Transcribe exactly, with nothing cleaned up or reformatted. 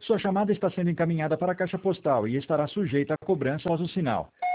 Sua chamada está sendo encaminhada para a caixa postal e estará sujeita à cobrança após o sinal.